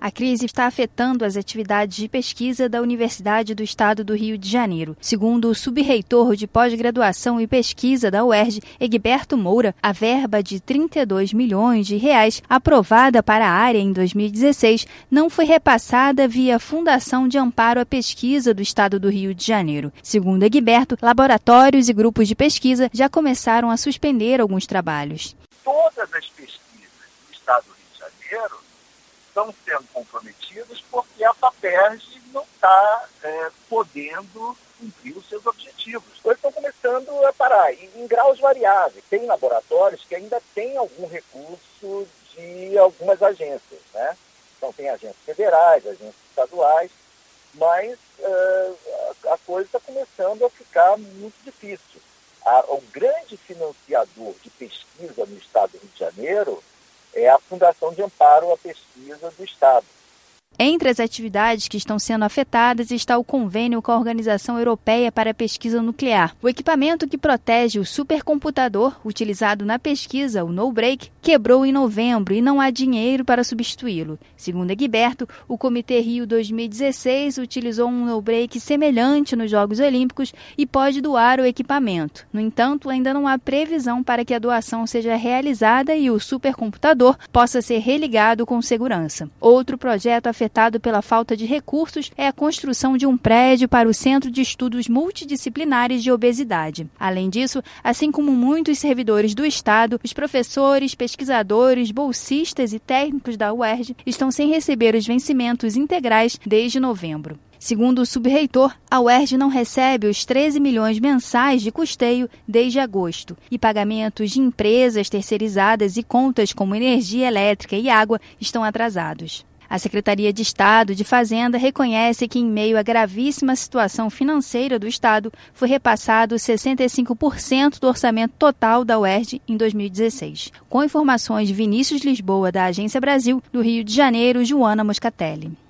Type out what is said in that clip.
A crise está afetando as atividades de pesquisa da Universidade do Estado do Rio de Janeiro. Segundo o subreitor de pós-graduação e pesquisa da UERJ, Egberto Moura, a verba de R$ 32 milhões aprovada para a área em 2016 não foi repassada via Fundação de Amparo à Pesquisa do Estado do Rio de Janeiro. Segundo Egberto, laboratórios e grupos de pesquisa já começaram a suspender alguns trabalhos. Todas as pesquisas do Estado do Rio de Janeiro estão sendo comprometidas porque a FAPERJ não está podendo cumprir os seus objetivos. Eles estão começando a parar, em graus variáveis. Tem laboratórios que ainda têm algum recurso de algumas agências, né? Então tem agências federais, agências estaduais, mas a coisa está começando a ficar muito difícil. O grande financiador de pesquisa no Estado do Rio de Janeiro é a Fundação de Amparo à Pesquisa do Estado. Entre as atividades que estão sendo afetadas está o convênio com a Organização Europeia para a Pesquisa Nuclear. O equipamento que protege o supercomputador utilizado na pesquisa, o NoBreak, quebrou em novembro e não há dinheiro para substituí-lo. Segundo Egberto, o Comitê Rio 2016 utilizou um NoBreak semelhante nos Jogos Olímpicos e pode doar o equipamento. No entanto, ainda não há previsão para que a doação seja realizada e o supercomputador possa ser religado com segurança. Outro projeto afetado pela falta de recursos é a construção de um prédio para o Centro de Estudos Multidisciplinares de Obesidade. Além disso, assim como muitos servidores do Estado, os professores, pesquisadores, bolsistas e técnicos da UERJ estão sem receber os vencimentos integrais desde novembro. Segundo o subreitor, a UERJ não recebe os 13 milhões mensais de custeio desde agosto e pagamentos de empresas terceirizadas e contas como energia elétrica e água estão atrasados. A Secretaria de Estado de Fazenda reconhece que, em meio à gravíssima situação financeira do Estado, foi repassado 65% do orçamento total da UERJ em 2016. Com informações de Vinícius Lisboa, da Agência Brasil, do Rio de Janeiro, Joana Moscatelli.